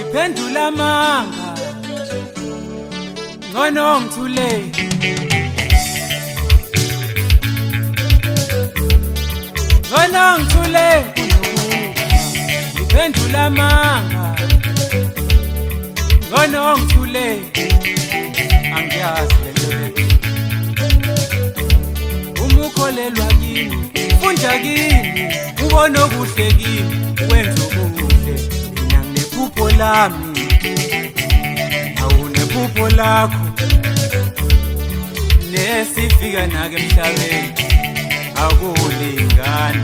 Pendula manga ngono ngithule ngono ngithule pendula manga ngono ngithule angiyazi lento umukholelwa kimi funda kimi ubona okuhle kimi wenza okuhle mina nginephupho lami awunephupho lakho nesifika nake emhlabeni akulingani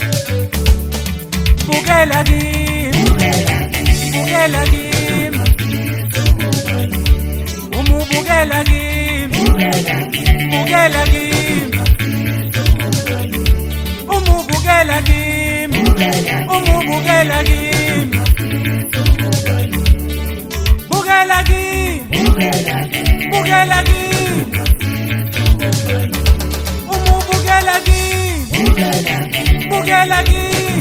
bukela kimi bukela kimi umubukela kimi bukela kimi umubukela kimi umubukela kimi bukela kimi bukela kimi umubukela kimi bukela kimi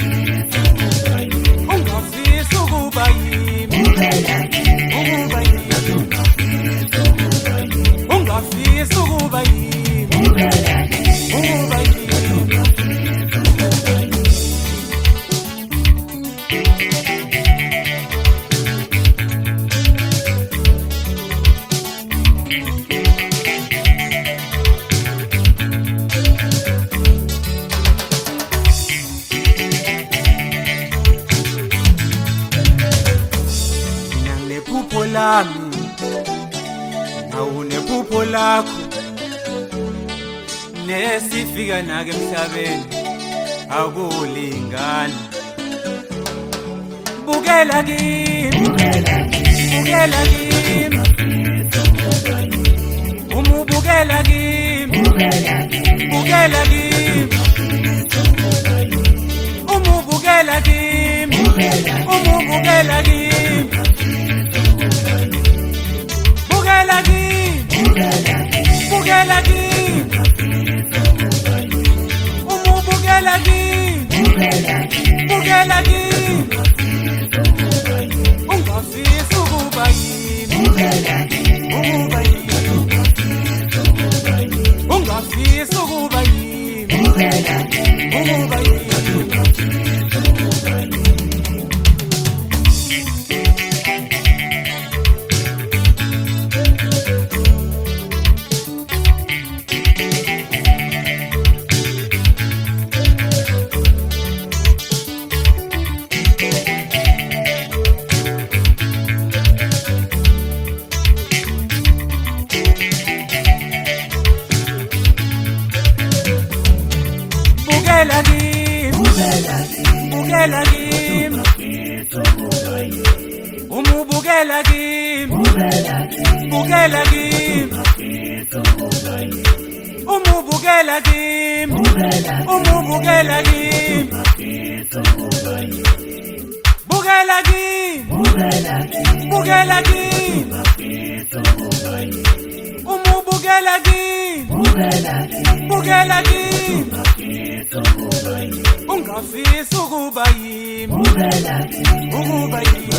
ungafisa ukuba yimi ukuba yimi ungafisa ukuba yimi ukuba yimi nephupho lami awunephupho lakho nesifika nake emhlabeni akulingani bukela kimi bukela kimi umubukela kimi bukela kimi umubukela kimi umubukela kimi bukela kimi bukela kimi umubukela kimi bukela kimi ungafisa ukuba yimi ukuba yimi ungafisa ukuba yimi ukuba yimi bukela kimi bukela kimi umubukela kimi bukela kimi umubukela kimi umubukela kimi bukela kimi bukela kimi umubukela kimi bukela kimi ungafisa ukuba yimi ukuba yimi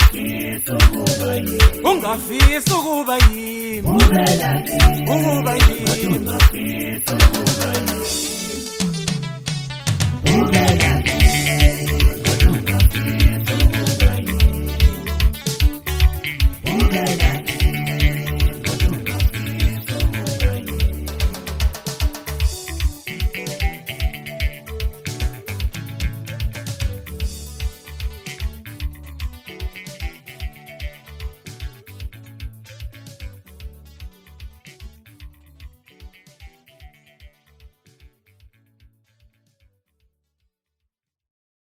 ungafisa ukuba yimi ukuba yimi